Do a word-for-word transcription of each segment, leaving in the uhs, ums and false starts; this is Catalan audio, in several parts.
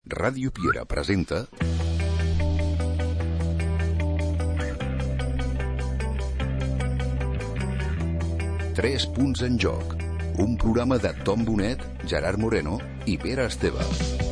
Ràdio Piera presenta Tres punts en joc, un programa de Tom Bonet, Gerard Moreno i Pere Esteve.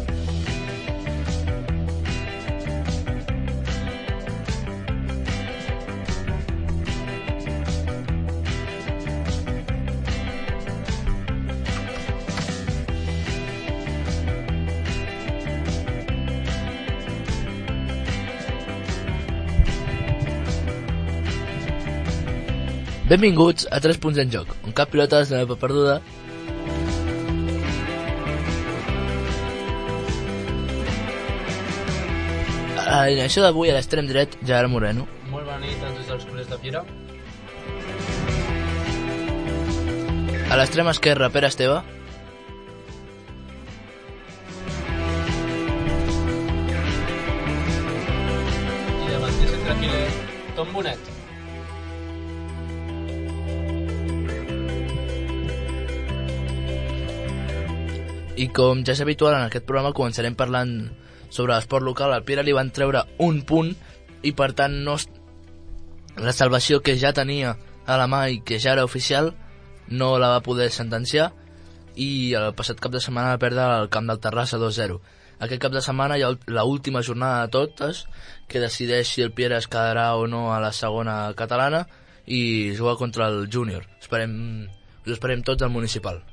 Benvinguts a Tres punts en joc, un cap pilotes de la perduda. A l'inici d'avui a l'extrem dret, Gerard Moreno. Molt bona nit a tots els culers de Piera. A l'extrem esquerre, Pere Esteve. I davanter centre filer, Tom Bonet. I com ja és habitual en aquest programa, començarem parlant sobre l'esport local. Al Piera li van treure un punt i per tant no es... la salvació que ja tenia a la mà i que ja era oficial no la va poder sentenciar, i el passat cap de setmana va perdre al camp del Terrassa dos zero. Aquest cap de setmana hi ha l'última jornada de totes que decideix si el Piera es quedarà o no a la segona catalana i juga contra el júnior. Esperem, us esperem tots al municipal.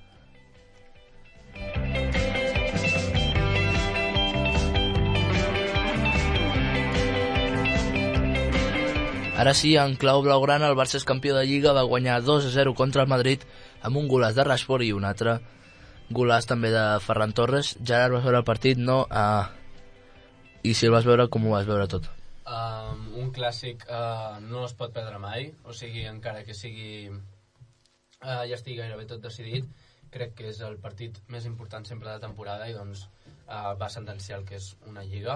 Ara sí, en clau blaugrana, el Barça és campió de Lliga, va guanyar dos a zero contra el Madrid amb un golaç de Rashford i un altre golaç també de Ferran Torres. Gerard, vas veure el partit, no? Uh, I si el vas veure, com ho vas veure tot? Um, un clàssic uh, no es pot perdre mai, o sigui, encara que sigui uh, ja estigui gairebé tot decidit, crec que és el partit més important sempre de temporada i doncs uh, va sentenciar el que és una Lliga.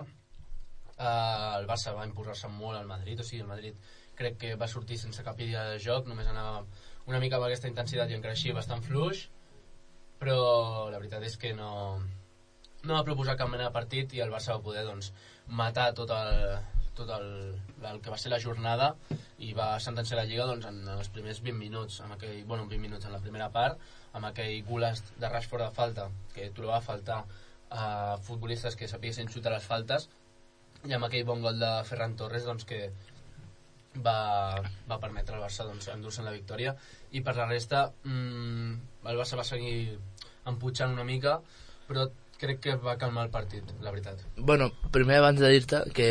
Uh, el Barça va imposar-se molt al Madrid, o sigui, el Madrid crec que va sortir sense cap idea de joc, només anava una mica amb aquesta intensitat i encara així bastant fluix, però la veritat és que no, no va proposar cap mena de partit i el Barça va poder doncs, matar tot el, tot el, el que va ser la jornada i va sentenciar la Lliga doncs, en els primers vint minuts, amb aquell, bueno, vint minuts en la primera part, amb aquell golaç de Rashford de falta, que trobava a faltar a futbolistes que sapiguessin xutar les faltes, i amb aquell bon gol de Ferran Torres doncs, que va, va permetre al Barça doncs, endur-se en la victòria. I per la resta mmm, el Barça va seguir emputxant una mica, però crec que va calmar el partit, la veritat. Bueno, primer abans de dir-te que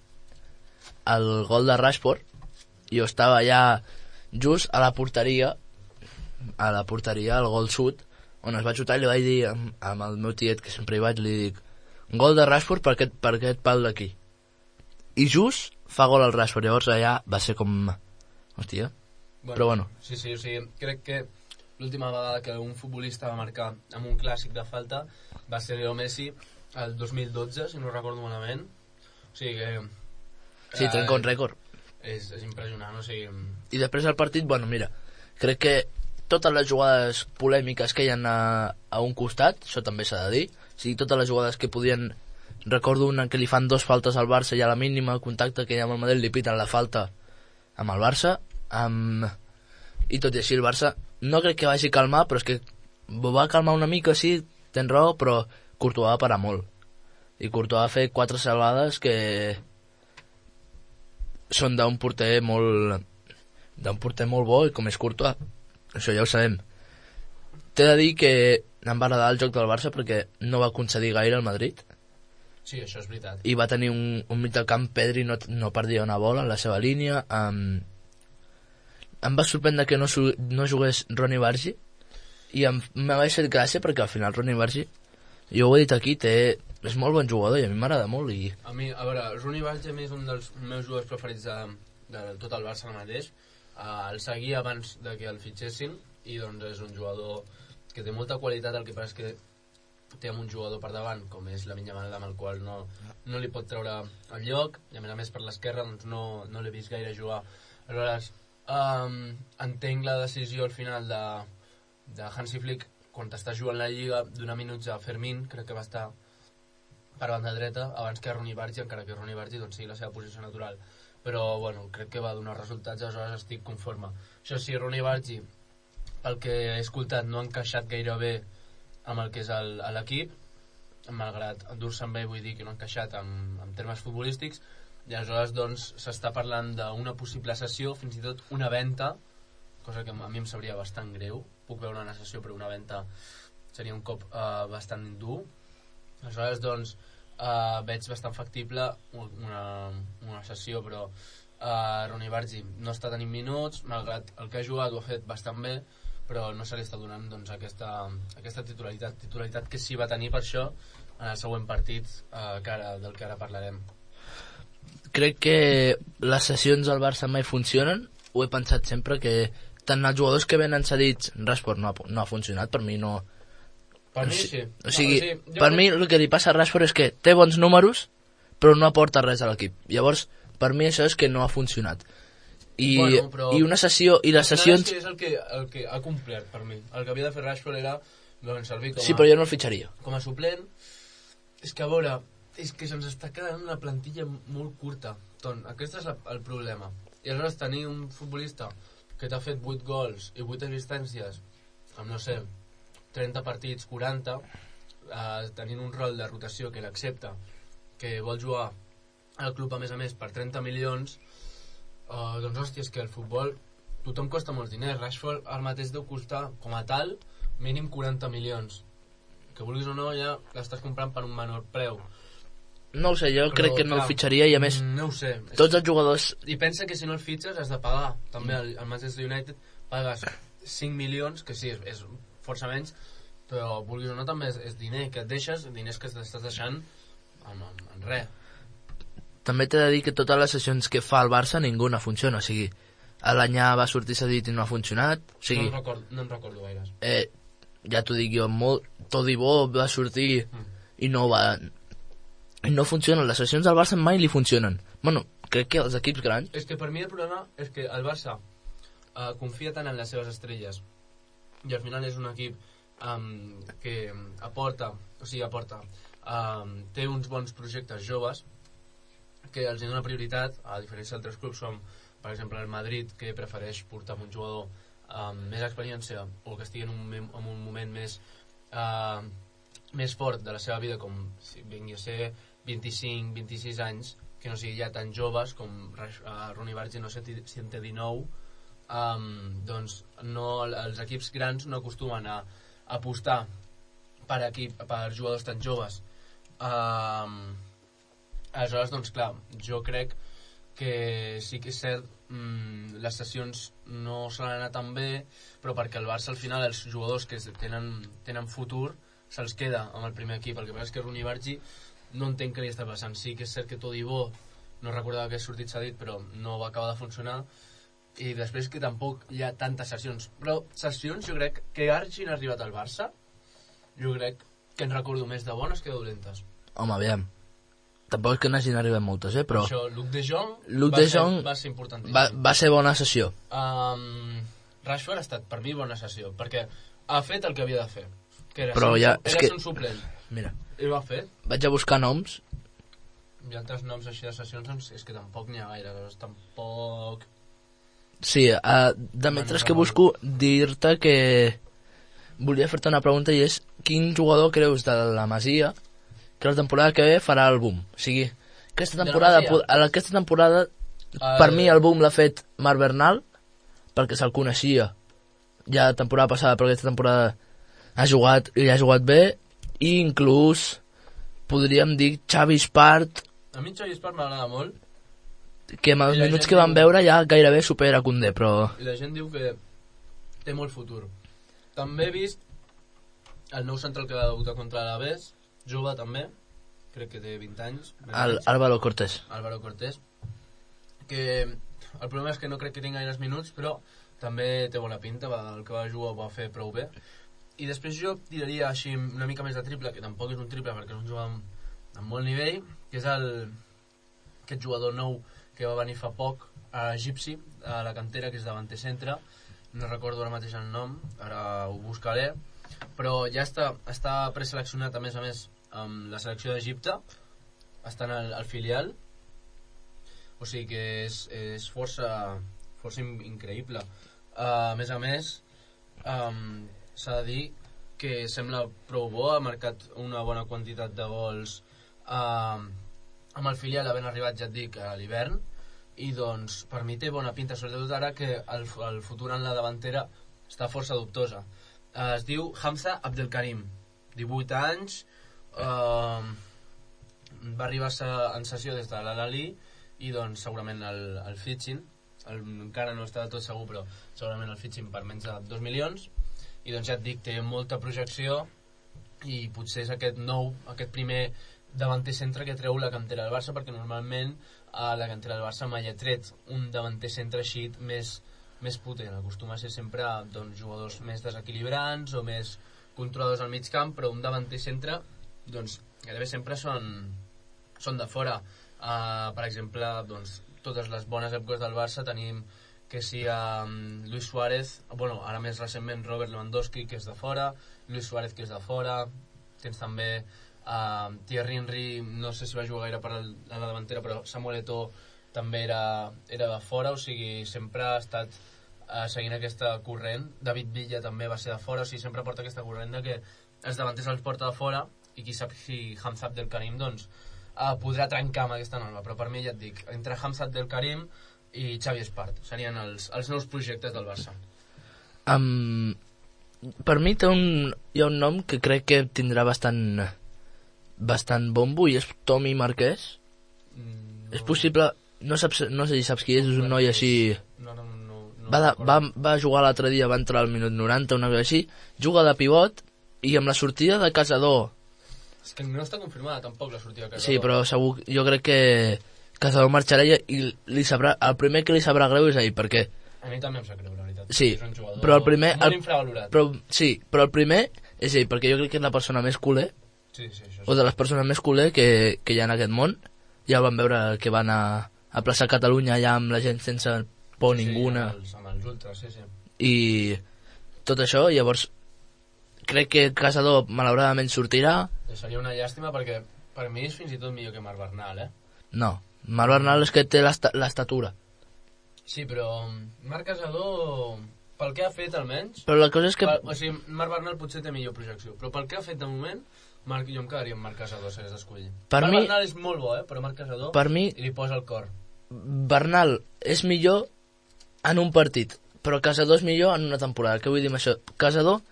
el gol de Rashford, jo estava ja just a la porteria, a la porteria, al gol sud, on es va xutar, i li vaig dir amb, amb el meu tiet, que sempre hi vaig, li dic, gol de Rashford per aquest, per aquest pal d'aquí. I just fa gol al Rashford, llavors allà va ser com... hòstia, bueno, però bueno. Sí, sí, o sigui, crec que l'última vegada que un futbolista va marcar amb un clàssic de falta va ser Leo Messi el dos mil dotze, si no recordo malament. O sigui que... Sí, eh, trenca un rècord. És, és impressionant, o sigui... I després del partit, bueno, mira, crec que totes les jugades polèmiques que hi ha a, a un costat, això també s'ha de dir, o sigui, totes les jugades que podien... Recordo una que li fan dos faltes al Barça i a la mínima contacte que hi ha amb el Madrid li piten la falta amb el Barça, amb... i tot i així el Barça no crec que vagi a calmar, però és que va calmar una mica, sí, tens raó, però Courtois va parar molt, i Courtois va fer quatre salvades que són d'un porter molt d'un porter molt bo, i com és Courtois, això ja ho sabem. T'he de dir que em va agradar el joc del Barça perquè no va concedir gaire al Madrid. Sí, això és veritat. I va tenir un, un mig del camp, Pedri no, no perdia una bola en la seva línia. Um, em va sorprendre que no, no jugués Ronny Bargi, i em, me va fer gràcia perquè al final Ronny Bargi, jo ho he dit aquí, té, és molt bon jugador i a mi m'agrada molt. I... A mi, a veure, Ronny Bargi a mi és un dels meus jugadors preferits de, de tot el Barça ara mateix. Uh, el seguia abans de que el fitxessin i doncs és un jugador que té molta qualitat, el que passa és que té un jugador per davant com és Lamine Yamal, amb el qual no, no li pot treure el lloc, i a més a més per l'esquerra doncs no, no l'he vist gaire jugar. Aleshores, um, entenc la decisió al final de, de Hansi Flick quan t'estàs jugant la Lliga, donar minuts a Fermín, crec que va estar per banda dreta abans que Ronny Bargi, encara que Ronny Bargi doncs, sigui la seva posició natural, però bueno, crec que va donar resultats, aleshores estic conforme. Això sí, Ronny Bargi, pel que he escoltat, no ha encaixat gaire bé amb el que és el, l'equip, malgrat endur-se'n bé, vull dir que no ha encaixat en, en termes futbolístics, i aleshores doncs s'està parlant d'una possible cessió, fins i tot una venda, cosa que a mi em sabria bastant greu. Puc veure una cessió, però una venda seria un cop eh, bastant dur. Aleshores doncs eh, veig bastant factible una, una cessió, però eh, Ronny Bargi no està tenint minuts, malgrat el que ha jugat ho ha fet bastant bé, però no se li està donant doncs, aquesta, aquesta titularitat, titularitat que sí va tenir per això en el següent partit eh, que ara, del que ara parlarem. Crec que les sessions al Barça mai funcionen. Ho he pensat sempre, que tant els jugadors que venen cedits, Rashford no ha, no ha funcionat, per mi no. Per mi sí. O sigui, no, o sigui per mi el que li passa a Rashford és que té bons números, però no aporta res a l'equip. Llavors, per mi això és que no ha funcionat. I, bueno, però, i una sessió, i les sessions... És, és el, que, el que ha complert per mi. El que havia de fer Rashford era doncs, servir com a... Sí, però jo no el fitxaria. Com a suplent, és que a veure, és que se'ns està quedant una plantilla molt curta. Ton, aquest és la, el problema. I aleshores tenir un futbolista que t'ha fet vuit gols i vuit assistències amb, no sé, trenta partits, quaranta, eh, tenint un rol de rotació que l'accepta, que vol jugar al club a més a més per trenta milions, eh, doncs hòstia, és que el futbol tothom costa molts diners. Rashford al mateix deu costar com a tal mínim quaranta milions, que vulguis o no ja l'estàs comprant per un menor preu. No ho sé, jo però, crec que no clar, el fitxaria, i a més no ho sé, tots els jugadors... I pensa que si no el fitxes has de pagar també al, al Manchester United pagues cinc milions, que sí, és, és força menys, però vulguis o no també és, és diner que et deixes, diners que t'estàs deixant en, en, en res. També t'he de dir que totes les sessions que fa el Barça ninguna funciona, o sigui, l'Anyà va sortir cedit i no ha funcionat, o sigui... No en recordo, no en recordo gaires. Eh, ja t'ho dic jo, molt, Todibo va sortir mm. i no va... I no funcionen, les sessions del Barça mai li funcionen. Bueno, crec que els equips grans... És que per mi el problema és que el Barça uh, confia tant en les seves estrelles i al final és un equip um, que aporta, o sigui, aporta, um, té uns bons projectes joves que els dona prioritat, a diferència d'altres clubs com, per exemple, el Madrid, que prefereix portar un jugador amb més experiència o que estigui en un, en un moment més... Uh, més fort de la seva vida, com si vingui a ser vint-i-cinc vint-i-sis anys, que no sigui ja tan joves com uh, Ronny Bargi, no sé si en té dinou, um, doncs no, els equips grans no acostumen a, a apostar per, equip, per jugadors tan joves. Um, aleshores, doncs clar, jo crec que sí que és cert, um, les sessions no se l'han anat tan bé, però perquè el Barça al final els jugadors que tenen, tenen futur se'ls queda amb el primer equip. El que passa és que Ronny Bargi no entenc què li està passant. Sí que és cert que Todibo no recordava que ha sortit cedit, però no va acabar de funcionar, i després que tampoc hi ha tantes sessions, però sessions jo crec que hagin arribat al Barça, jo crec que en recordo més de bones que de dolentes. Home, aviam, tampoc és que n'hagin arribat moltes, eh, però això, Luc de Jong, Luc va, de Jong ser, va ser importantíssim, va, va ser bona sessió. um, Rashford ha estat per mi bona sessió perquè ha fet el que havia de fer, que era, però ser, ja, era que... ser un suplent. Mira, i ho ha fet. Vaig a buscar noms i altres noms així de sessions, doncs és que tampoc n'hi ha gaire, doncs tampoc... Sí, uh, de mentre que busco, dir-te que volia fer-te una pregunta, i és quin jugador creus de la Masia que la temporada que ve farà el boom? O sigui, aquesta temporada, aquesta temporada el... per mi el boom l'ha fet Marc Bernal, perquè se'l coneixia ja la temporada passada, però aquesta temporada ha jugat i ha jugat bé, i inclús podríem dir Xavi Espart. A mi Xavi Espart m'agrada molt, que amb els minuts que vam diu... veure ja gairebé supera Koundé, però... I la gent diu que té molt futur. També he vist el nou central que va debutar contra l'Alavés, jove també, crec que té vint anys. El, Álvaro Cortés. Álvaro Cortés, que el problema és que no crec que tingui gaires minuts, però també té bona pinta, va, el que va jugar ho va fer prou bé. I després jo tiraria així una mica més de triple, que tampoc és un triple perquè és un jugador amb, amb molt nivell, que és el, aquest jugador nou que va venir fa poc a Gypsy, a la cantera, que és davanter centre, no recordo ara mateix el nom, ara ho buscaré, però ja està, està preseleccionat a més a més amb la selecció d'Egipte, estan al, al filial, o sigui que és, és força, força increïble. Uh, a més a més, um, s'ha de dir que sembla prou bo, ha marcat una bona quantitat de gols uh, amb el filial, havent arribat, ja et dic, a l'hivern, i doncs per mi té bona pinta, sobretot ara que el, el futur en la davantera està força dubtosa. Uh, es diu Hamza Abdelkarim, divuit anys, uh, va arribar en sessió des de l'Al-Ahly i doncs segurament el, el fitxin, el, encara no està del tot segur, però segurament el fitxin per menys de dos milions, i doncs ja et dic, té molta projecció i potser és aquest nou, aquest primer davanter centre que treu la cantera del Barça, perquè normalment a la cantera del Barça mai ha tret un davanter centre així més, més potent, acostuma a ser sempre doncs, jugadors més desequilibrants o més controladors al mig camp, però un davanter centre doncs gairebé sempre són, són de fora. Uh, per exemple, doncs, totes les bones èpoques del Barça tenim que si um, Luis Suárez, bueno, ara més recentment Robert Lewandowski, que és de fora, Luis Suárez, que és de fora, tens també uh, Thierry Henry, no sé si va jugar gaire per a la davantera, però Samuel Eto'o també era, era de fora, o sigui, sempre ha estat uh, seguint aquesta corrent. David Villa també va ser de fora, o sigui, sempre porta aquesta corrent de que els davanters els porta de fora, i qui sap si Hamza Abdelkarim doncs, uh, podrà trencar amb aquesta norma, però per mi ja et dic, entre Hamza Abdelkarim i Xavi Espart serien els, els nous projectes del Barça. Um, per mi té un, hi ha un nom que crec que tindrà bastant bastant bombo, i és Tommy Marquès. Mm, no. És possible, no, saps, no sé si saps qui és, és un noi així... No, no, no, no va, de, va, va jugar l'altre dia, va entrar al minut noranta, una cosa així, juga de pivot, i amb la sortida de Casador... És que no està confirmada tampoc la sortida de Casador. Sí, però segur, jo crec que Casador marxarà i li sabrà, el primer que li sabrà greu és ell, perquè... A mi també em sap greu, la veritat. Sí, és un jugador però el primer... molt el, infravalorat. Però, sí, però el primer és ell, perquè jo crec que és la persona més culer, sí, sí, això sí. o de les persones més culer que, que hi ha en aquest món. Ja van veure que van a, a plaça Catalunya allà amb la gent sense por sí, ninguna. Amb els, amb els ultras, sí, sí. I tot això, llavors crec que Casador malauradament sortirà. Seria una llàstima perquè per mi és fins i tot millor que Marc Bernal, eh? No, Marc Bernal és que té l'estatura. Sí, però Marc Casador, pel que ha fet almenys... Però la cosa és que... Per, o sigui, Marc Bernal potser té millor projecció, però pel que ha fet de moment, Marc, jo em quedaria amb Marc Casador, si hagués d'escollir. Marc mi, Bernal és molt bo, eh? Però Marc Casador per mi, li posa el cor. Bernal és millor en un partit, però Casador és millor en una temporada. Què vull dir amb això? Casador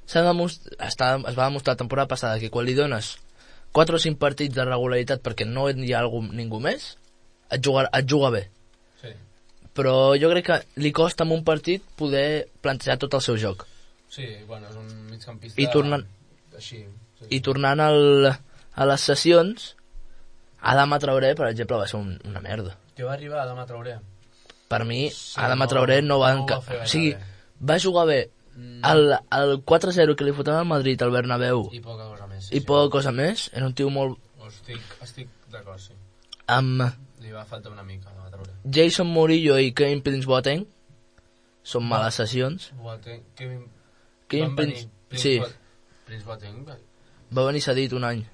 està, es va demostrar la temporada passada que quan li dones quatre o cinc partits de regularitat perquè no hi ha algú, ningú més, et juga, et juga bé. Sí. Però jo crec que li costa en un partit poder plantejar tot el seu joc. Sí, bueno, és un migcampista I tornant, així. Sí, sí. I tornant al, a les sessions, Adama Traoré, per exemple, va ser un, una merda. Que va arribar Adama Traoré? Per mi, sí, Adama no, Traoré no va... no Enca... va o sigui, bé. va jugar bé el, el quatre zero que li fotem al Madrid, al Bernabéu, i poca cosa més. Sí, i poca sí. cosa més. Era un tio molt... Estic, estic d'acord, sí. Amb... Li va faltar una mica, Adama Traoré. Jason Murillo i Kevin Prince Boateng són Va. males sessions. Boateng, Kevin... Kevin Prince... Prince Sí. Boateng. Prince Boateng... Va venir cedit un any.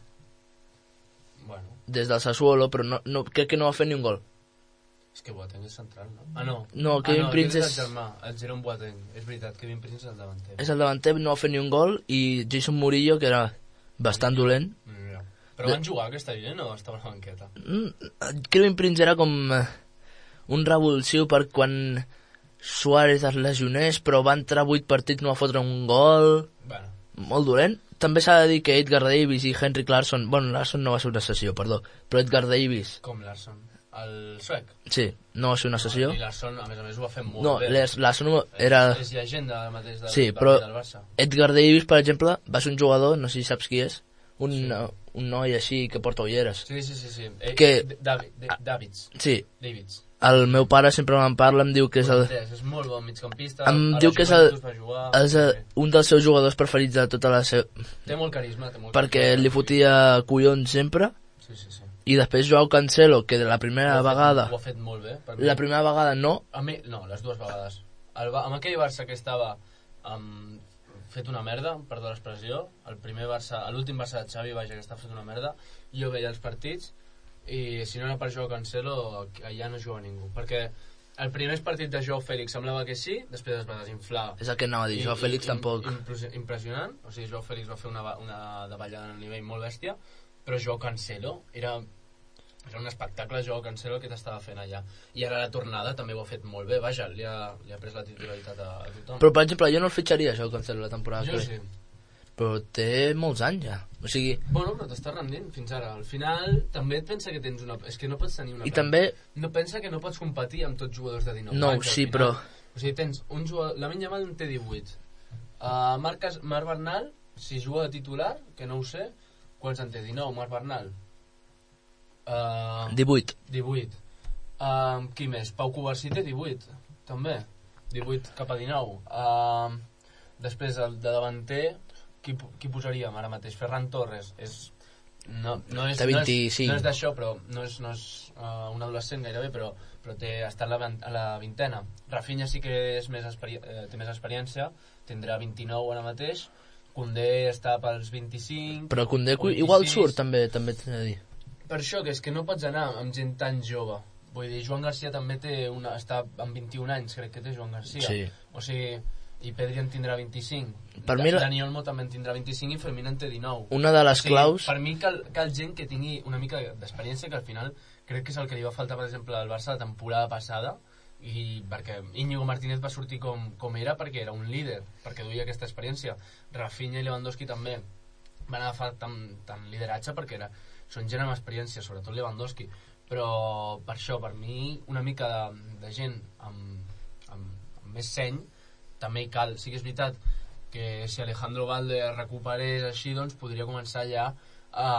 Bueno. Des del Sassuolo, però no, no, crec que no va fer ni un gol. És que Boateng és central, no? Ah, no. No, Kevin ah, no, Prince és... el germà, el Jerome Boateng. És veritat, Kevin Prince és el davanter. És el davanter, no va fer ni un gol, i Jason Murillo, que era bastant dolent. Mira. Però van jugar aquesta gent o estava a la banqueta? Mm, Kevin Prince era com eh, un revulsiu per quan Suárez es lesionés, però va entrar vuit partits, no va fotre un gol. Bueno. Molt dolent. També s'ha de dir que Edgar Davis i Henry Larsson... Bueno, Larsson no va ser una sessió, perdó. Però Edgar Davis... Com Larsson? El suec? Sí, no va ser una sessió. I Larsson, a més a més, ho va fer molt no, bé. No, Larsson era... És, és llegenda mateix del, sí, del, però del Barça. Edgar Davis, per exemple, va ser un jugador, no sé si saps qui és, un, sí. uh, un noi així que porta ulleres. Sí, sí, sí. sí. Eh, que... David, Davids. Sí. Davids. El meu pare sempre me'n parla, em diu que és el... És molt bon migcampista. Em diu que és, el, és el, un dels seus jugadors preferits de tota la seva... Té molt carisma, té molt perquè carisma. li fotia collons sempre. Sí, sí, sí. I després Joao Cancelo, que de la primera ho vegada... Fet, ho ha fet molt bé. Per la mi. primera vegada no. A mi, no, les dues vegades. El, amb aquell Barça que estava um, fet una merda, perdó l'expressió, el primer Barça, l'últim Barça de Xavi, vaja, que està fet una merda, jo veia els partits i si no era per Joao Cancelo allà no juga ningú, perquè el primer partit de Joao Félix semblava que sí, després es va desinflar. És el que anava a dir, Joao Félix tampoc... Impressionant, o sigui, Joao Félix va fer una, una davallada en el nivell molt bèstia, però Joao Cancelo era... Era un espectacle, Joao Cancelo, el que t'estava fent allà. I ara la tornada també ho ha fet molt bé, vaja, li ha, li ha pres la titularitat a, a tothom. Però, per exemple, jo no el fitxaria, Joao Cancelo, la temporada jo que sí. ve. Però té molts anys, ja. O sigui... Bueno, però t'estàs rendint fins ara. Al final, també et pensa que tens una... És que no pots tenir una... I també... No pensa que no pots competir amb tots jugadors de dinou no, anys. No, sí, però... O sigui, tens un jugador... Lamine Yamal en té divuit. Uh, Marc, Marc Bernal, si juga de titular, que no ho sé, quants en té? dinou, Marc Bernal? Uh, divuit. divuit. Uh, qui més? Pau Covarsí té divuit, també. divuit cap a dinou. Uh, després, el de davanter, qui, qui posaríem ara mateix? Ferran Torres. És, no, no és, vint-i-cinc. No és, no és d'això, però no és, no és uh, un adolescent gairebé, però, però té, està a la, a la vintena. Rafinha sí que és més experi eh, té més experiència, tindrà vint-i-nou ara mateix. Koundé està pels vint-i-cinc. Però Koundé igual surt, també, també t'he de dir. Per això, que és que no pots anar amb gent tan jove. Vull dir, Joan Garcia també té una, està amb vint-i-un anys, crec que té Joan Garcia. Sí. O sigui, i Pedri en tindrà vint-i-cinc. Per mi la... Dani Olmo també en tindrà vint-i-cinc i Fermín en té dinou. Una de les o sigui, claus... Per mi cal, cal gent que tingui una mica d'experiència, que al final crec que és el que li va faltar, per exemple, al Barça la temporada passada, i perquè Íñigo Martínez va sortir com, com era perquè era un líder, perquè duia aquesta experiència. Rafinha i Lewandowski també van agafar tant, tant lideratge perquè era, són gent amb experiència, sobretot Lewandowski, però per això, per mi, una mica de, de gent amb, amb, amb més seny també hi cal. Sí que és veritat que si Alejandro Valde es recuperés així, doncs podria començar ja a,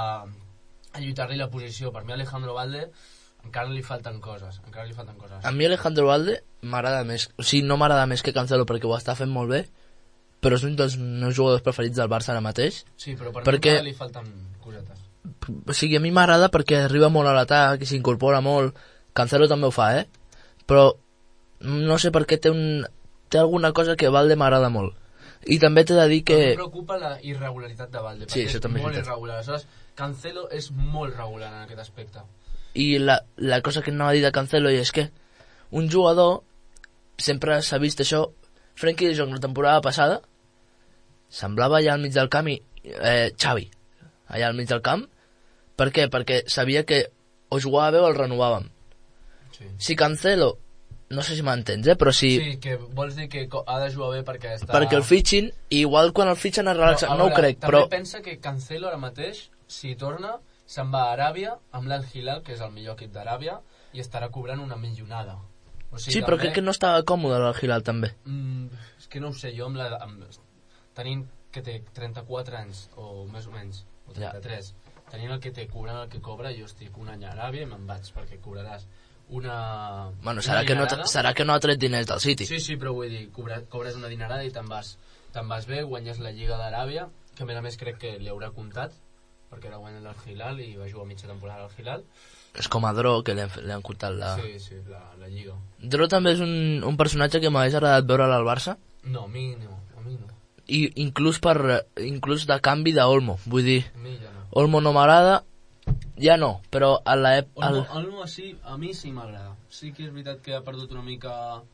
a lluitar-li la posició. Per mi Alejandro Valde encara li falten coses, encara li falten coses. A mi Alejandro Valde m'agrada més, o sigui, no m'agrada més que Cancelo perquè ho està fent molt bé, però és un dels meus jugadors preferits del Barça ara mateix. Sí, però per perquè... mi li falten cosetes. O sigui, a mi m'agrada perquè arriba molt a l'atac i s'incorpora molt. Cancelo també ho fa, eh? Però no sé per què té un... té alguna cosa que Valde m'agrada molt. I també t'he de dir que... Però em preocupa la irregularitat de Valde, sí, perquè és també molt és irregular. Aleshores, Cancelo és molt regular en aquest aspecte. I la, la cosa que anava a dir de Cancelo és que un jugador sempre s'ha vist això. Frenkie de Jong la temporada passada semblava allà al mig del camp i eh, Xavi allà al mig del camp. Per què? Perquè sabia que o jugava bé o el renovàvem. Sí. Si Cancelo, no sé si m'entens, eh, però si... Sí, que vols dir que ha de jugar bé perquè està... Perquè el fitxin, i igual quan el fitxen es relaxa, no ho crec, també però... També pensa que Cancelo ara mateix, si torna, se'n va a Aràbia amb l'Al Hilal, que és el millor equip d'Aràbia, i estarà cobrant una millonada. O sigui, sí, però també... crec que no estava còmode l'Al Hilal, també. Mm, és que no ho sé, jo amb la... Amb... tenint que té trenta-quatre anys, o més o menys, o trenta-tres, ja. Tenint el que té, cobrant el que cobra, jo estic un any a Aràbia i me'n vaig, perquè cobraràs una... Bueno, una serà, que no, serà que no ha tret diners del City. Sí, sí, però vull dir, cobra, cobres una dinerada i te'n vas, te'n vas bé, guanyes la Lliga d'Aràbia, que a més a més crec que li haurà comptat, perquè era guanyant l'Al Hilal i va jugar mitja temporada al Hilal. És com a Dro, que li han, li han comptat la... Sí, sí, la, la Lliga. Dro també és un, un personatge que m'hagués agradat veure al Barça. No, a mi no, a mi no. I inclús, per, inclús de canvi d'Olmo, vull dir... A mi ja no. Olmo no m'agrada, ja no, però a l'època... Olmo, Olmo sí, a mi sí m'agrada. Sí que és veritat que ha perdut una mica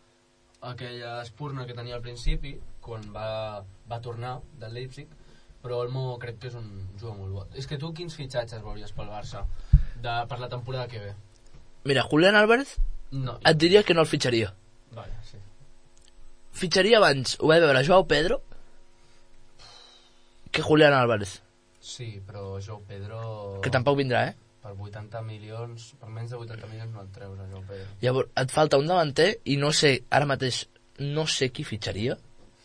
aquella espurna que tenia al principi, quan va, va tornar del Leipzig, però Olmo crec que és un jugador molt bo. És que tu quins fitxatges veuries pel Barça de, per la temporada que ve? Mira, Julián Álvarez no, et diria que no el fitxaria. Vale, sí. Fitxaria abans, ho vaig veure, Joao Pedro que Julián Álvarez. Sí, però Joao Pedro... Que tampoc vindrà, eh? Per vuitanta milions, per menys de vuitanta milions no et treus a Joao Pedro. Llavors, et falta un davanter i no sé, ara mateix, no sé qui fitxaria.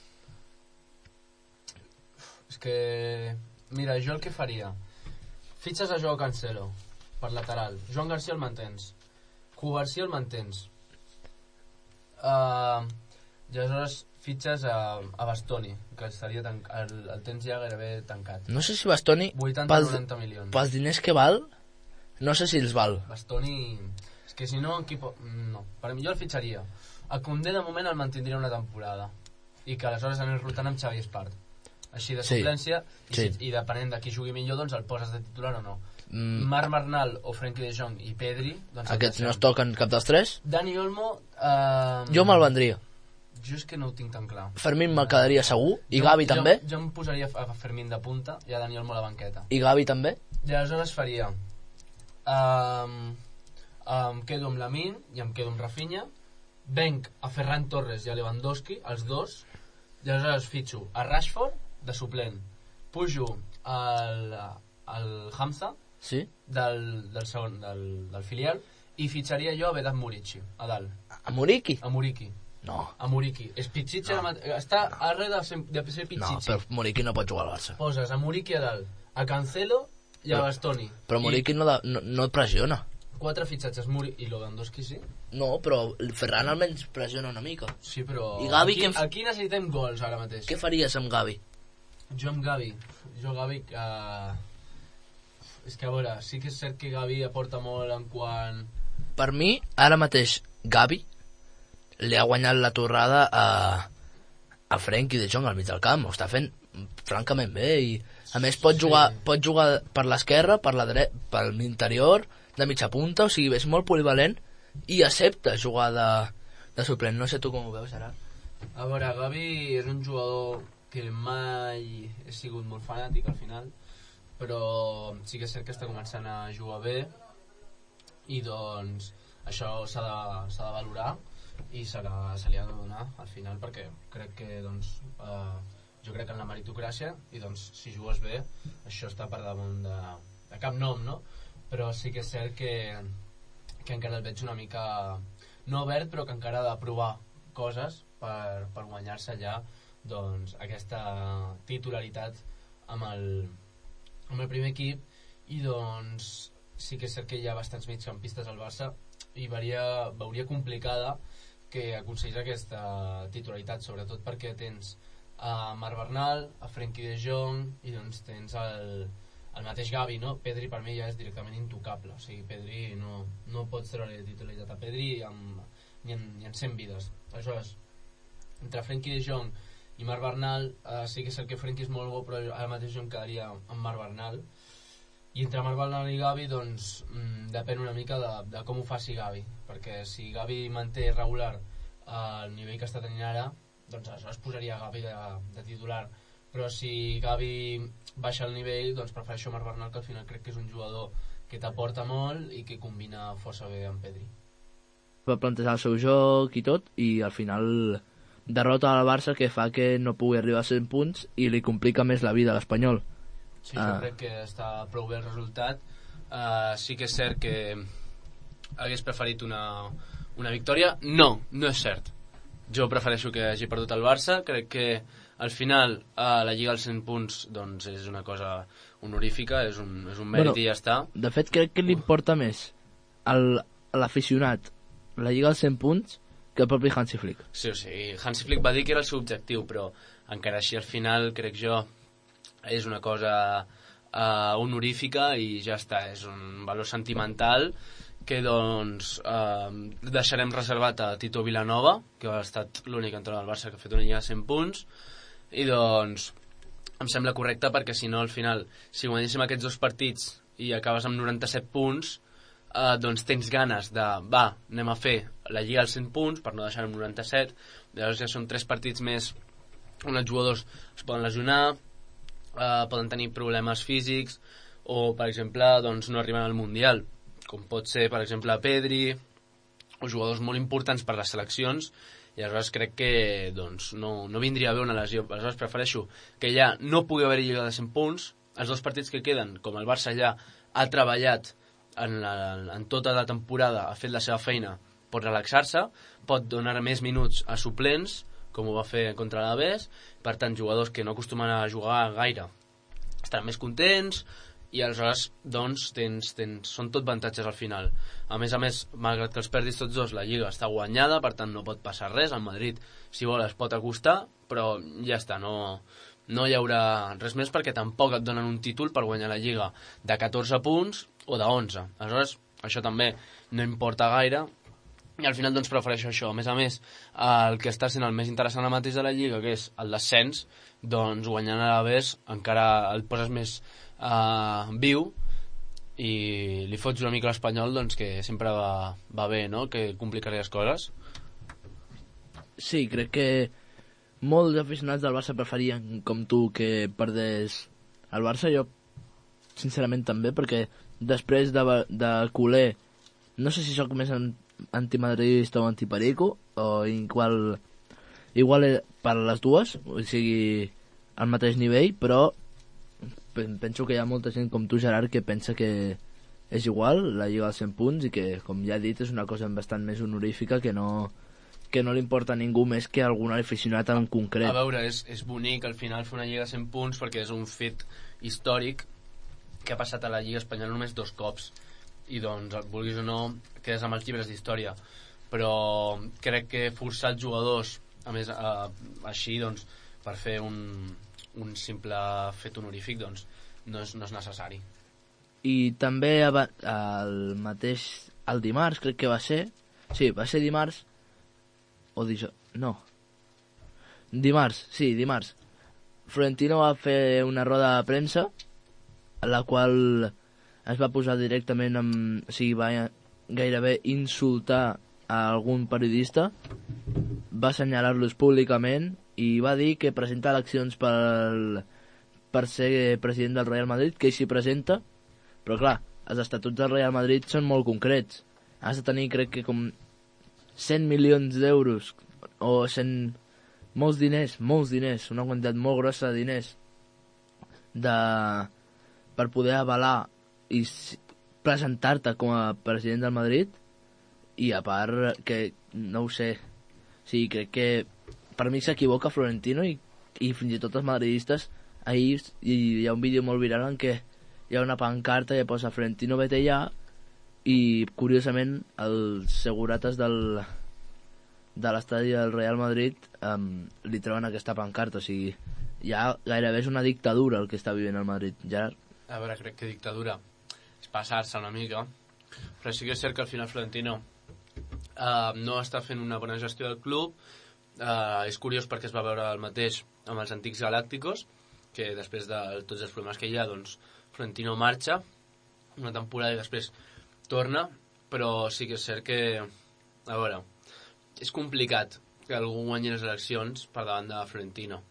És que... Mira, jo el que faria... Fitxes a Joao Cancelo, per lateral. Joan Garcia el mantens. Covarsí el mantens. Uh, I aleshores fitxes a, a Bastoni, que estaria tan, el, el tens ja gairebé tancat. No sé si Bastoni, vuitanta a noranta milions. Pels diners que val, no sé si els val. Bastoni... És que si no, equipo... No, per mi jo el fitxaria. A Koundé de moment el mantindria una temporada. I que aleshores anés rotant amb Xavi Espart. Així de suplència, sí. I, sí. si, i depenent de qui jugui millor, doncs el poses de titular o no. Mm. Marc Bernal o Frenkie de Jong i Pedri, doncs Aquests no es toquen cap dels tres? Dani Olmo... Uh... Jo me'l vendria. Jo és que no ho tinc tan clar. Fermín me'l quedaria segur, i jo, Gavi jo, també. Jo em posaria a Fermín de punta i a Dani Olmo a la banqueta. I Gavi també? I aleshores faria... Um, em quedo amb Lamine i em quedo amb Rafinha. Venc a Ferran Torres i a Lewandowski, els dos. I aleshores fitxo a Rashford de suplent. Pujo al, al Hamza, sí? del, del, segon, del, del filial, i fitxaria jo a Vedat Muriqi, a dalt. A Muriqi? A Muriqui. No. A Muriqui. És Pichichi, no. Està arre de ser, de ser Pichichi. No, però Muriqui no pot jugar al Barça. Poses a Muriqui a dalt, a Cancelo i a Bastoni. Però Muriqui no, no, no et pressiona. Quatre fitxatges, Muri i Lewandowski sí. No, però Ferran almenys pressiona una mica. Sí, però... I Gavi, aquí, què... aquí necessitem gols ara mateix. Què faries amb Gavi? Jo amb Gavi... Jo Gavi... Uh... És que a veure, sí que és cert que Gavi aporta molt en quant... Per mi, ara mateix, Gavi li ha guanyat la torrada a, a Frenkie de Jong al mig del camp. Ho està fent francament bé i a més pot, sí. jugar, pot jugar per l'esquerra, per la dreta, per l'interior, de mitja punta, o sigui, és molt polivalent i accepta jugar de, de suplent. No sé tu com ho veus, ara. A veure, Gavi és un jugador que mai he sigut molt fanàtic al final, però sí que és cert que està començant a jugar bé i doncs això s'ha de, s'ha de valorar i se, la, se li ha de donar al final, perquè crec que doncs, eh, jo crec en la meritocràcia i doncs si jugues bé això està per damunt de, de cap nom, no? Però sí que és cert que, que encara el veig una mica no obert, però que encara ha de provar coses per, per guanyar-se ja doncs, aquesta titularitat amb el, amb el primer equip i doncs sí que és cert que hi ha bastants migcampistes al Barça i veuria, veuria complicada que aconseguís aquesta titularitat, sobretot perquè tens a Marc Bernal, a Frenkie de Jong i doncs tens el, el mateix Gavi, no? Pedri per mi ja és directament intocable, o sigui, Pedri no, no pots treure titularitat a Pedri amb, ni, en, ni en cent vides. Aleshores, entre Frenkie de Jong i Marc Bernal, eh, sí que és el que Frenkie és molt bo, però ara mateix jo em quedaria amb Marc Bernal. I entre Marc Bernal i Gavi, doncs, mmm, depèn una mica de, de com ho faci Gavi, perquè si Gavi manté regular eh, el nivell que està tenint ara, doncs aleshores posaria Gavi de, de titular, però si Gavi baixa el nivell, doncs prefereixo Marc Bernal, que al final crec que és un jugador que t'aporta molt i que combina força bé amb Pedri. Va plantejar el seu joc i tot, i al final derrota al Barça que fa que no pugui arribar a cent punts i li complica més la vida a l'Espanyol. Sí, jo ah. crec que està prou bé el resultat. Uh, sí que és cert que hagués preferit una, una victòria. No, no és cert. Jo prefereixo que hagi perdut el Barça. Crec que al final uh, la Lliga als cent punts doncs, és una cosa honorífica, és un, és un mèrit bueno, i ja està. De fet, crec que li importa més al, a l'aficionat la Lliga als cent punts que el propi Hansi Flick. Sí, sí, Hansi Flick va dir que era el seu objectiu, però encara així al final crec jo és una cosa uh, honorífica i ja està, és un valor sentimental que doncs uh, deixarem reservat a Tito Vilanova, que ha estat l'únic entrenador del Barça que ha fet una lliga de cent punts, i doncs em sembla correcte perquè si no al final, si guanyéssim aquests dos partits i acabes amb noranta-set punts, uh, doncs tens ganes de, va, anem a fer la lliga als cent punts per no deixar amb noranta-set, llavors ja són tres partits més on els jugadors es poden lesionar, Uh, poden tenir problemes físics o per exemple doncs, no arriben al Mundial, com pot ser per exemple Pedri o jugadors molt importants per les seleccions, i aleshores crec que doncs, no, no vindria bé una lesió. Aleshores prefereixo que ja no pugui haver lliga de cent punts, els dos partits que queden, com el Barça ja ha treballat en, la, en tota la temporada, ha fet la seva feina, pot relaxar-se, pot donar més minuts a suplents com ho va fer contra l'Alavés, per tant jugadors que no acostumen a jugar gaire estaran més contents i aleshores doncs tens, tens, són tot avantatges al final. A més a més, malgrat que els perdis tots dos, la Lliga està guanyada, per tant no pot passar res. El Madrid, si vol, es pot acostar, però ja està, no, no hi haurà res més perquè tampoc et donen un títol per guanyar la Lliga de catorze punts o de onze. Aleshores, això també no importa gaire, i al final doncs prefereixo això. A més a més, el que està sent el més interessant ara mateix de la Lliga, que és el descens, doncs guanyant a l'Alavés encara el poses més uh, viu i li fots una mica a l'Espanyol, doncs que sempre va, va bé, no?, que complicaré les coses. Sí, crec que molts aficionats del Barça preferien, com tu, que perdés el Barça. Jo, sincerament, també, perquè després de, de culer, no sé si sóc més antimadridista o antiperico, o igual, igual per les dues, o sigui, al mateix nivell, però penso que hi ha molta gent com tu, Gerard, que pensa que és igual, la Lliga als cent punts, i que, com ja he dit, és una cosa bastant més honorífica que no, que no li importa a ningú més que algun aficionat en concret. A veure, és, és bonic al final fer una Lliga a cent punts, perquè és un fet històric que ha passat a la Lliga Espanyola només dos cops, i doncs, vulguis o no, quedes amb els llibres d'història. Però crec que forçar els jugadors, a més, a, així, doncs, per fer un, un simple fet honorífic, doncs, no és, no és necessari. I també el mateix, el dimarts, crec que va ser, sí, va ser dimarts, o dijous, no, dimarts, sí, dimarts, Florentino va fer una roda de premsa, en la qual es va posar directament amb, o sigui, va gairebé insultar a algun periodista, va assenyalar-los públicament i va dir que presenta eleccions per, per ser president del Real Madrid, que ell s'hi presenta, però clar, els estatuts del Real Madrid són molt concrets. Has de tenir, crec que com cent milions d'euros, o cent... molts diners, molts diners, una quantitat molt grossa de diners, de... per poder avalar i presentar-te com a president del Madrid. I a part que, no ho sé, sí, crec que per mi s'equivoca Florentino, i, i fins i tot els madridistes. Ahir hi ha un vídeo molt viral en què hi ha una pancarta i posa Florentino vete ja, i curiosament els segurates del, de l'estadi del Real Madrid um, li treuen aquesta pancarta. O sigui, ja gairebé és una dictadura el que està vivint el Madrid, Gerard. A veure, crec que dictadura és passar-se una mica, però sí que és cert que al final Florentino uh, no està fent una bona gestió del club. Uh, és curiós perquè es va veure el mateix amb els antics Galácticos, que després de tots els problemes que hi ha, doncs Florentino marxa una temporada i després torna, però sí que és cert que, a veure, és complicat que algú guanyi les eleccions per davant de Florentino,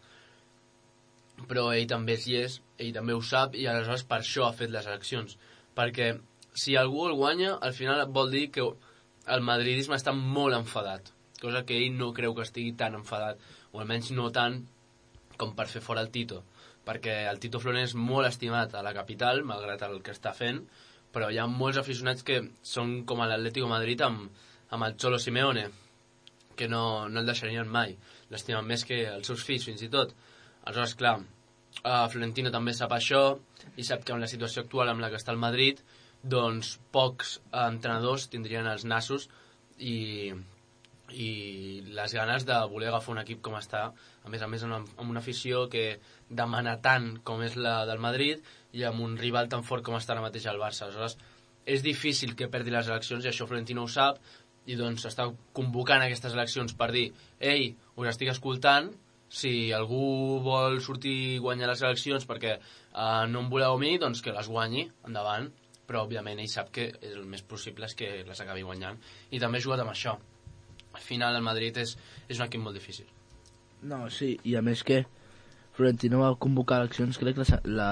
però ell també hi és, ell també ho sap, i aleshores per això ha fet les eleccions, perquè si algú el guanya, al final vol dir que el madridisme està molt enfadat, cosa que ell no creu que estigui tan enfadat, o almenys no tant com per fer fora el Tito, perquè el Tito Florent és molt estimat a la capital, malgrat el que està fent, però hi ha molts aficionats que són com a l'Atlético Madrid amb, amb el Cholo Simeone, que no, no el deixarien mai, l'estimen més que els seus fills fins i tot. Aleshores, clar, uh, Florentino també sap això, i sap que amb la situació actual amb la que està el Madrid, doncs pocs uh, entrenadors tindrien els nassos i, i les ganes de voler agafar un equip com està, a més a més amb, amb una afició que demana tant com és la del Madrid, i amb un rival tan fort com està ara mateix el Barça. Aleshores, és difícil que perdi les eleccions, i això Florentino ho sap, i doncs està convocant aquestes eleccions per dir: ei, us estic escoltant, si algú vol sortir i guanyar les eleccions perquè uh, no em voleu a mi, doncs que les guanyi, endavant. Però òbviament ell sap que el més possible és que les acabi guanyant, i també ha jugat amb això. Al final el Madrid és, és un equip molt difícil. No, sí, i a més que Florentino va convocar eleccions, crec, la, la,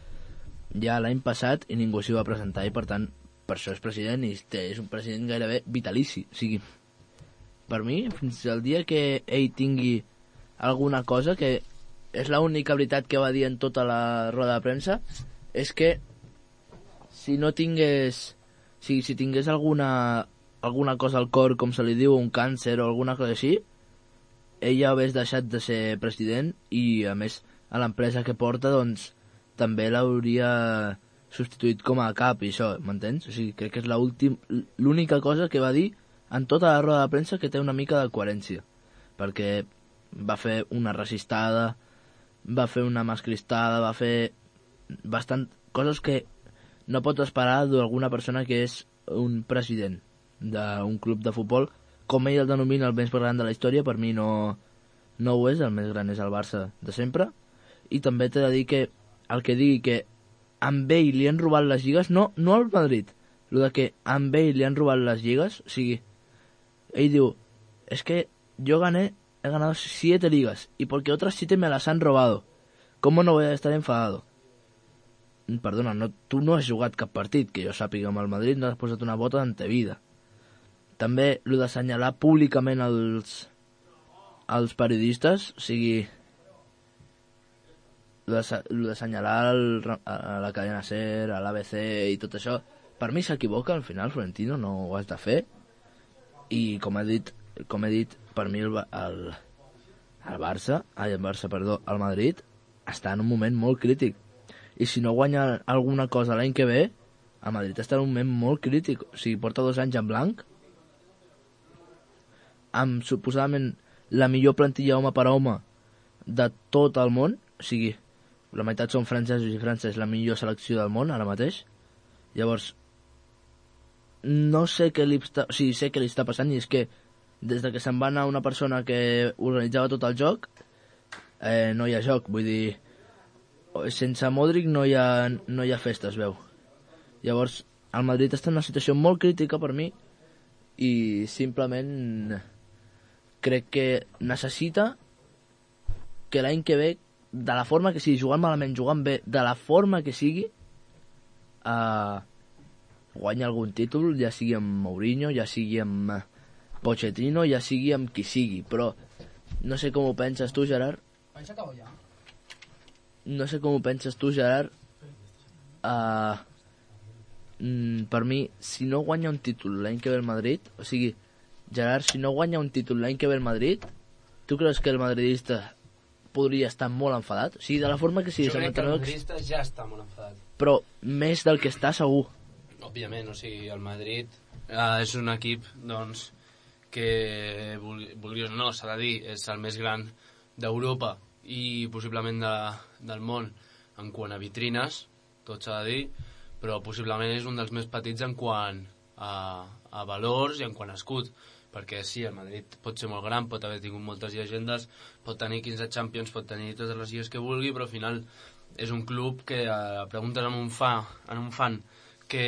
ja l'any passat, i ningú s'hi va presentar, i per tant per això és president, i és un president gairebé vitalici. O sigui, per mi, fins al dia que ell tingui alguna cosa, que és l'única veritat que va dir en tota la roda de premsa, és que si no tingués, si, si tingués alguna, alguna cosa al cor, com se li diu, un càncer o alguna cosa així, ell ja hagués deixat de ser president, i a més a l'empresa que porta, doncs també l'hauria substituït com a cap, i això, m'entens? O sigui, crec que és l'única cosa que va dir en tota la roda de premsa que té una mica de coherència, perquè va fer una resistada, va fer una masclistada, va fer bastant coses que no pots esperar d'alguna persona que és un president d'un club de futbol, com ell el denomina el més gran de la història. Per mi no, no ho és, el més gran és el Barça de sempre. I també t'he de dir que el que digui que amb ell li han robat les lligues, no, no al Madrid, el de que amb ell li han robat les lligues, o sigui, ell diu, es que yo gané, he ganado siete ligas, y porque otras siete me las han robado, ¿cómo no voy a estar enfadado? Perdona, no, tu no has jugat cap partit, que jo sàpiga amb el Madrid, no has posat una bota en ta vida. També, el d'assenyalar públicament els, els periodistes, o sigui, el d'assenyalar a la cadena SER, a l'A B C i tot això, per mi s'equivoca, al final, Florentino, no ho has de fer, i com he dit, com he dit per mi el, el, el Barça, ai, el Barça, perdó, el Madrid, està en un moment molt crític. I si no guanya alguna cosa l'any que ve, el Madrid està en un moment molt crític. O sigui, porta dos anys en blanc, amb suposadament la millor plantilla home per home de tot el món. O sigui, la meitat són francesos i França és la millor selecció del món ara mateix. Llavors, no sé què li està, o sigui, sé què li està passant, i és que des de que se'n va anar una persona que organitzava tot el joc, eh, no hi ha joc, vull dir, sense Modric no hi ha, no hi ha festa, es veu. Llavors, el Madrid està en una situació molt crítica per mi, i simplement crec que necessita que l'any que ve, de la forma que sigui, jugant malament, jugant bé, de la forma que sigui, eh, guanya algun títol, ja sigui amb Mourinho, ja sigui amb Pochettino, ja sigui amb qui sigui, però no sé com ho penses tu, Gerard. Pensa que ja. No sé com ho penses tu, Gerard. Uh, mm, per mi, si no guanya un títol l'any que ve el Madrid, o sigui, Gerard, si no guanya un títol l'any que ve el Madrid, tu creus que el madridista podria estar molt enfadat? O sigui, de la forma que sigui... Jo crec que el madridista ja està molt enfadat. Però més del que està, segur. Òbviament, o sigui, el Madrid uh, és un equip, doncs, que, vulguis o no, s'ha de dir, és el més gran d'Europa i possiblement de, del món en quant a vitrines, tot s'ha de dir, però possiblement és un dels més petits en quant a, a valors i en quant a escut, perquè sí, el Madrid pot ser molt gran, pot haver tingut moltes llegendes, pot tenir quinze Champions, pot tenir totes les lligues que vulgui, però al final és un club que eh, preguntes a un, fa, a un fan que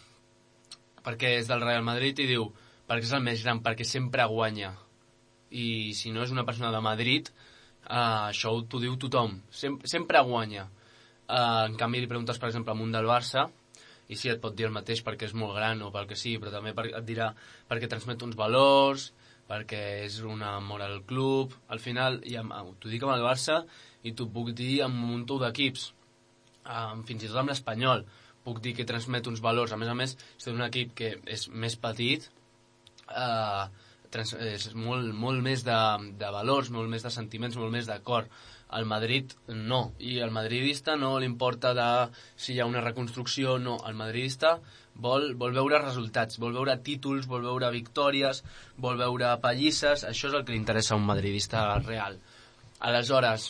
perquè és del Real Madrid i diu perquè és el més gran, perquè sempre guanya, i si no és una persona de Madrid, Uh, això t'ho diu tothom, Sem sempre guanya. Uh, en canvi li preguntes per exemple a un del Barça i sí, et pot dir el mateix perquè és molt gran o pel que sí, però també per, et dirà perquè transmet uns valors, perquè és un amor al club. Al final, t'ho dic amb el Barça i t'ho puc dir amb un munt d'equips, uh, fins i tot amb l'Espanyol puc dir que transmet uns valors. A més a més, és un equip que és més petit, uh, Trans és molt, molt més de, de valors, molt més de sentiments, molt més de cor. El Madrid no, i el madridista no li importa de si hi ha una reconstrucció, no. El madridista vol, vol veure resultats, vol veure títols, vol veure victòries, vol veure pallisses. Això és el que li interessa a un madridista real. Aleshores,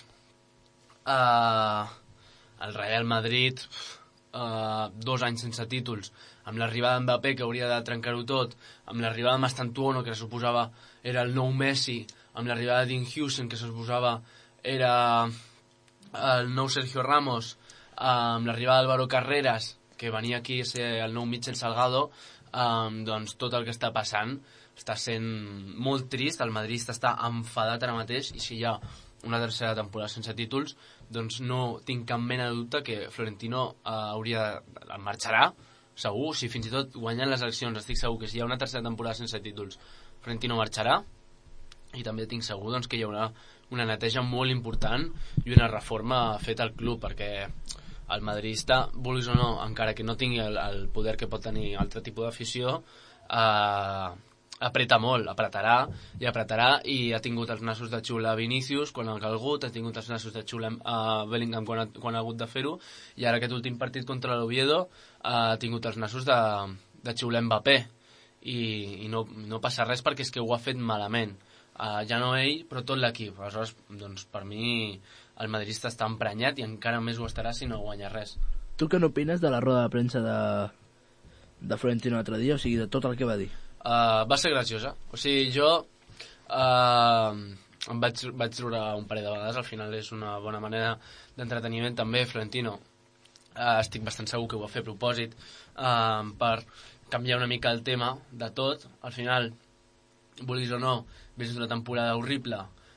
eh, el Real Madrid, eh, dos anys sense títols, amb l'arribada d'Mbappé, que hauria de trencar-ho tot, amb l'arribada de Mastantuono, que se suposava era el nou Messi, amb l'arribada de Dean Huijsen, que se suposava era el nou Sergio Ramos, amb l'arribada d'Álvaro Carreras, que venia aquí a ser el nou Michel Salgado, um, doncs tot el que està passant està sent molt trist. El madridista està enfadat ara mateix, i si hi ha una tercera temporada sense títols, doncs no tinc cap mena de dubte que Florentino uh, hauria de marxarà, segur. Si fins i tot guanyen les eleccions, estic segur que si hi ha una tercera temporada sense títols, Florentino marxarà, i també tinc segur doncs, que hi haurà una neteja molt important i una reforma feta al club, perquè el madridista, vulguis o no, encara que no tingui el, el poder que pot tenir altre tipus d'afició, eh, apreta molt, apretarà i apretarà, i ha tingut els nassos de xiular Vinícius quan ha calgut, ha tingut els nassos de xiular uh, Bellingham quan ha, quan ha hagut de fer-ho, i ara aquest últim partit contra l'Oviedo uh, ha tingut els nassos de, de xiular Mbappé, i, i no, no passa res perquè és que ho ha fet malament, uh, ja no ell però tot l'equip. Aleshores, doncs, per mi el madridista està emprenyat i encara més ho estarà si no guanya res. Tu què n'opines de la roda de premsa de, de Florentino l'altre dia, o sigui, de tot el que va dir? Uh, va ser graciosa, o sigui, jo uh, em vaig, vaig riure un parell de vegades. Al final és una bona manera d'entreteniment també. Florentino uh, estic bastant segur que ho va fer a propòsit, uh, per canviar una mica el tema de tot. Al final, vulguis o no, vés una temporada horrible,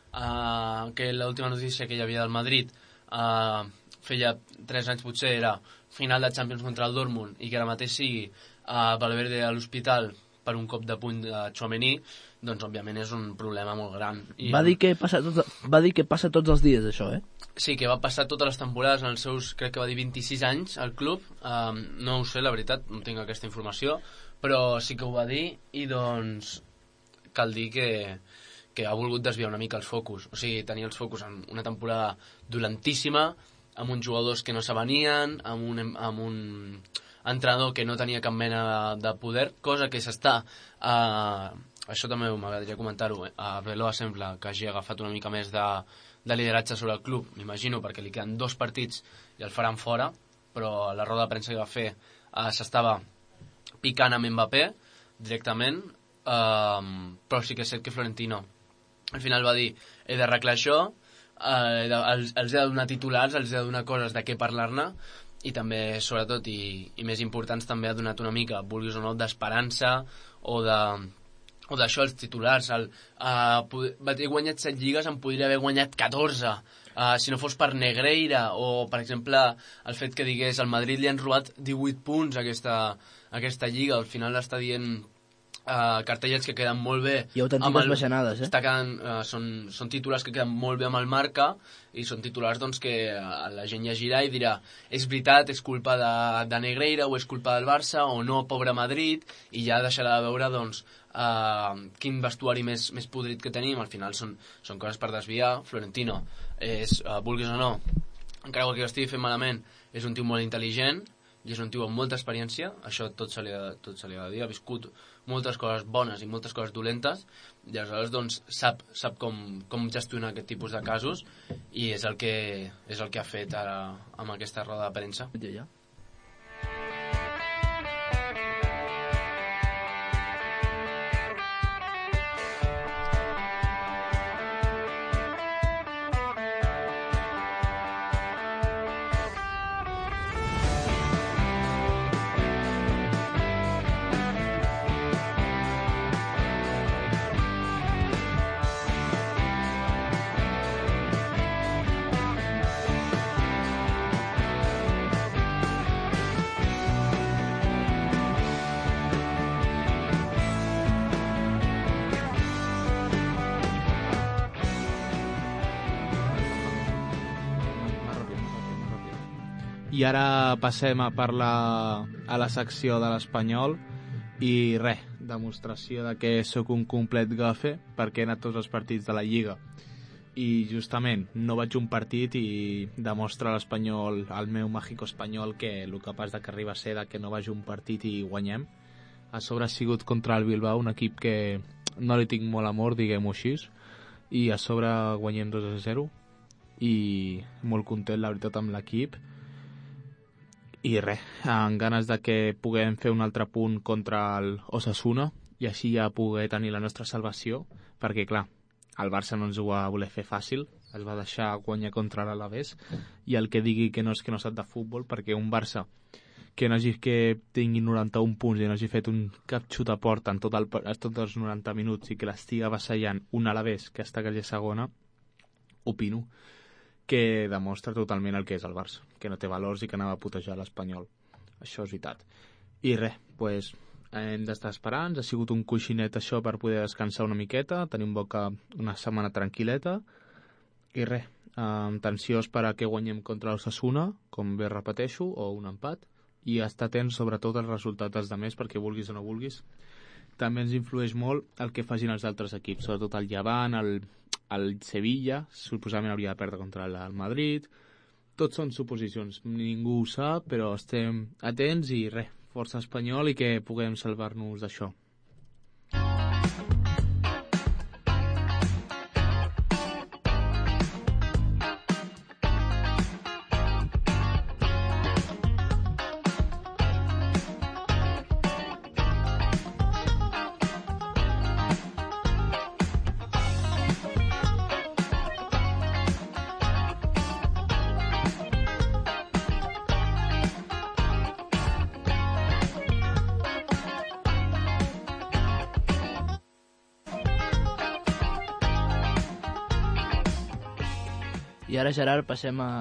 uh, que l'última notícia que hi havia del Madrid uh, feia tres anys potser era final de Champions contra el Dortmund, i que ara mateix sigui uh, Valverde a l'hospital per un cop de puny de Tchouaméni, doncs òbviament és un problema molt gran. I va, dir que passa tot, va dir que passa tots els dies, això, eh? Sí, que va passar totes les temporades en els seus, crec que va dir vint-i-sis anys al club, um, no ho sé, la veritat, no tinc aquesta informació, però sí que ho va dir, i doncs cal dir que, que ha volgut desviar una mica els focus, o sigui, tenia els focus en una temporada dolentíssima, amb uns jugadors que no s'avenien, amb un, amb un entrenador que no tenia cap mena de poder, cosa que s'està... Uh, això també m'agradaria comentar-ho, a Velo sembla que hagi agafat una mica més de, de lideratge sobre el club, m'imagino, perquè li queden dos partits i el faran fora, però a la roda de premsa que va fer uh, s'estava picant amb Mbappé directament, uh, però sí que és cert que Florentino al final va dir, he d'arreglar això, uh, de, els, els he de donar titulars, els he de donar coses de què parlar-ne, i també, sobretot, i, i més importants, també ha donat una mica, vulguis o no, d'esperança o de... o d'això, els titulars, el, uh, he guanyat set lligues, em podria haver guanyat catorze, uh, si no fos per Negreira, o per exemple el fet que digués el Madrid li han robat divuit punts a aquesta, a aquesta lliga, al final està dient uh, cartellets que queden molt bé, i autèntiques bajanades, eh? Està quedant, uh, són, són titulars que queden molt bé amb el Marca, i són titulars doncs, que uh, la gent llegirà i dirà, és veritat, és culpa de, de Negreira, o és culpa del Barça, o no, pobre Madrid, i ja deixarà de veure doncs Uh, quin vestuari més, més podrit que tenim. Al final són, són coses per desviar. Florentino és, uh, vulguis o no, encara que ho estigui fent malament, és un tio molt intel·ligent i és un tio amb molta experiència, això tot se li ha, tot se li ha de dir, ha viscut moltes coses bones i moltes coses dolentes, i aleshores doncs sap, sap com, com gestionar aquest tipus de casos, i és el que, és el que ha fet ara amb aquesta roda de premsa. Ja, ja. I ara passem a parlar a la secció de l'Espanyol i res, demostració de que sóc un complet gafe perquè he anat tots els partits de la Lliga i justament no vaig un partit i demostra l'Espanyol, el meu màgico espanyol, que el capaç de que arriba a ser de que no vaig un partit i guanyem. A sobre ha sigut contra el Bilbao, un equip que no li tinc molt amor, diguem-ho així, i a sobre guanyem dos a zero i molt content, la veritat, amb l'equip. I res, amb ganes de que puguem fer un altre punt contra el Osasuna i així ja poder tenir la nostra salvació, perquè clar, el Barça no ens ho va voler fer fàcil, es va deixar guanyar contra l'Alavés, i el que digui que no és que no sap de futbol, perquè un Barça que no hagi que tingui noranta-un punts i no hagi fet un cap xut a porta en tot el, tots els noranta minuts i que l'estigui avassallant un Alavés que està a segona, opino que demostra totalment el que és el Barça, que no té valors i que anava a putejar l'Espanyol. Això és veritat. I res, pues, hem d'estar esperant, ha sigut un coixinet això per poder descansar una miqueta, tenir un boca una setmana tranquil·leta, i res, amb tensió per a que guanyem contra l'Osasuna, com bé repeteixo, o un empat, i estar atents sobretot als resultats dels demés, perquè vulguis o no vulguis, també ens influeix molt el que facin els altres equips, sobretot el Llevant, el el Sevilla, suposadament hauria de perdre contra el Madrid. Tots són suposicions, ningú ho sap, però estem atents i res, força Espanyol i que puguem salvar-nos d'això. I ara, Gerard, passem a...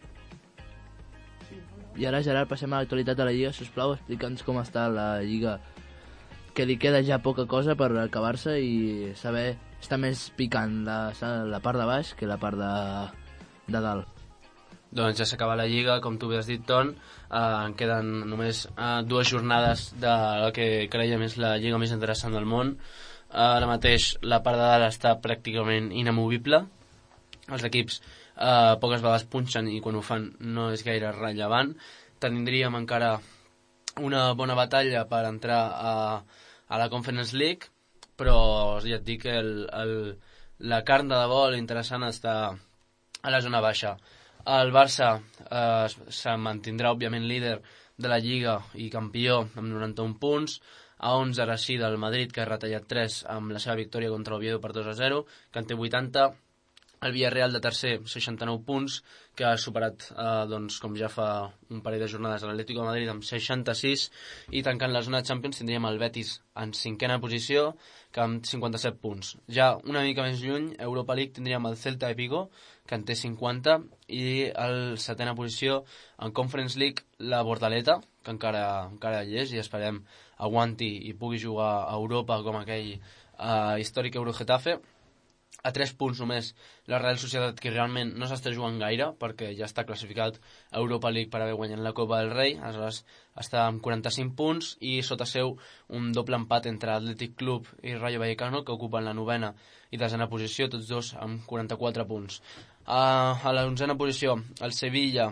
I ara, Gerard, passem a l'actualitat de la Lliga. Sisplau, explica'ns com està la Lliga, que li queda ja poca cosa per acabar-se i saber... Està més picant la, la part de baix que la part de, de dalt. Doncs ja s'acaba la Lliga, com tu bé has dit, Ton. Eh, en queden només eh, dues jornades de la que creiem és la Lliga més interessant del món. Eh, ara mateix la part de dalt està pràcticament inamovible. Els equips eh, poques vegades punxen i quan ho fan no és gaire rellevant. Tindríem encara una bona batalla per entrar a, a la Conference League, però ja et dic que el, el, la carn de debò, l'interessant, està a la zona baixa. El Barça eh, se mantindrà, òbviament, líder de la Lliga i campió amb noranta-un punts. A onze ara sí del Madrid, que ha retallat tres amb la seva victòria contra l'Oviedo per dos a zero, que en té vuitanta. El Villarreal de tercer, seixanta-nou punts, que ha superat, eh, doncs, com ja fa un parell de jornades, l'Atlético de Madrid amb seixanta-sis, i tancant la zona de Champions tindríem el Betis en cinquena posició, que amb cinquanta-set punts. Ja una mica més lluny, Europa League, tindríem el Celta de Vigo, que en té cinquanta, i el setena posició en Conference League, la Bordaleta, que encara, encara hi és, i esperem aguanti i pugui jugar a Europa com aquell eh, històric Euro-Getafe. A tres punts només la Real Societat, que realment no s'està jugant gaire perquè ja està classificat a Europa League per haver guanyat la Copa del Rei, aleshores està amb quaranta-cinc punts, i sota seu un doble empat entre Athletic Club i Rayo Vallecano, que ocupen la novena i desena posició, tots dos amb quaranta-quatre punts. Uh, a la onzena posició el Sevilla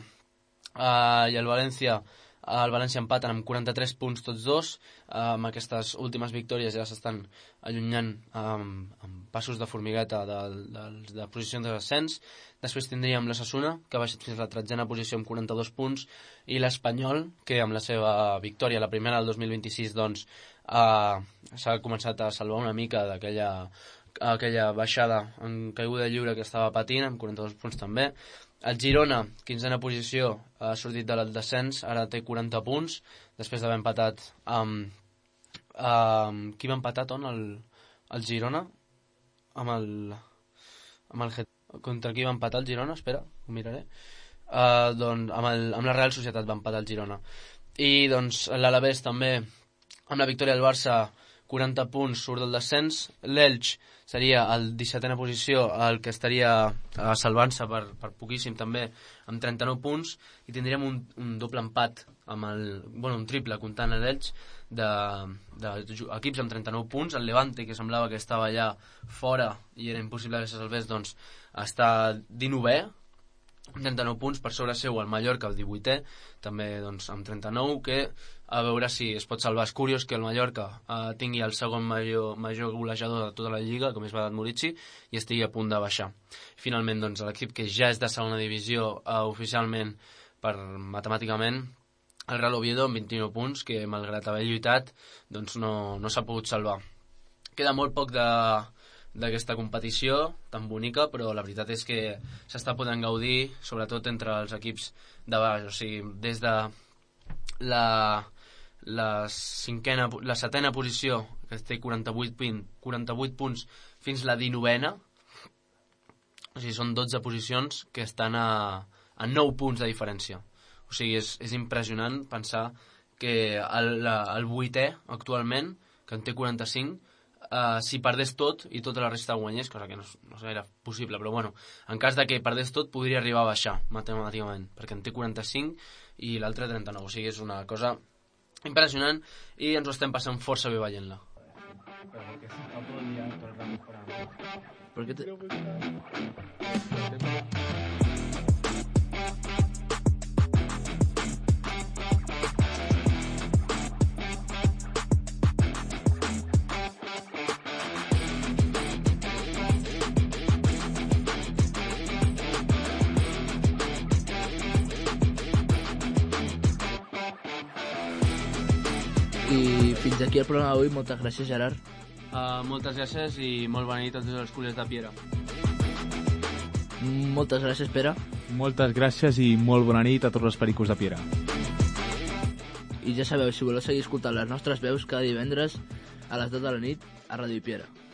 uh, i el València el València empaten amb quaranta-tres punts tots dos. Amb aquestes últimes victòries ja s'estan allunyant amb, amb passos de formigueta de, de, de, de posicions de descens. Després tindríem l'Osasuna, que ha baixat fins a la tretzena posició amb quaranta-dos punts, i l'Espanyol, que amb la seva victòria, la primera del dos mil vint-i-sis, doncs eh, s'ha començat a salvar una mica d'aquella aquella baixada en caiguda lliure que estava patint, amb quaranta-dos punts també. El Girona, quinzena posició, ha sortit del descens, ara té quaranta punts, després d'haver empatat amb... amb qui va empatar, Ton, el, el Girona? Amb el... amb el... Contra qui va empatar el Girona? Espera, ho miraré. Uh, doncs amb, el, amb la Real Societat va empatar el Girona. I doncs l'Alavés també, amb la victòria del Barça, quaranta punts, surt del descens. L'Elx seria el dissetena posició, el que estaria uh, salvant-se per, per poquíssim també, amb trenta-nou punts, i tindríem un, un doble empat amb el, bueno, un triple comptant l'Elx de, de, de equips amb trenta-nou punts. El Levante, que semblava que estava allà fora i era impossible que se salvés, doncs està dinovè, trenta-nou punts, per sobre seu el Mallorca, el divuitè, també doncs, amb trenta-nou, que a veure si es pot salvar. És curiós que el Mallorca eh, tingui el segon major, major golejador de tota la Lliga, com és Vedat Murici, i estigui a punt de baixar. Finalment, doncs, l'equip que ja és de segona divisió eh, oficialment, per matemàticament, el Real Oviedo amb vint-i-nou punts, que malgrat haver lluitat doncs no, no s'ha pogut salvar. Queda molt poc de... d'aquesta competició tan bonica, però la veritat és que s'està podent gaudir, sobretot entre els equips de baix, o sigui, des de la, la cinquena, la setena posició, que té quaranta-vuit, quaranta-vuit punts, fins la dinovena, o sigui, són dotze posicions que estan a, a nou punts de diferència. O sigui, és, és impressionant pensar que el, el vuitè actualment, que en té quaranta-cinc, Uh, si perdés tot i tota la resta guanyés, cosa que no, no és gaire possible, però bueno, en cas de que perdés tot podria arribar a baixar matemàticament, perquè en té quaranta-cinc i l'altre trenta-nou, o sigui, és una cosa impressionant i ens ho estem passant força bé veient-la. Perquè te... I fins aquí el programa d'avui. Moltes gràcies, Gerard. Uh, moltes gràcies i molt bona nit a tots els culers de Piera. Moltes gràcies, Pere. Moltes gràcies i molt bona nit a tots els pericos de Piera. I ja sabeu, si voleu seguir escoltant les nostres veus cada divendres a les deu de la nit a Ràdio Piera.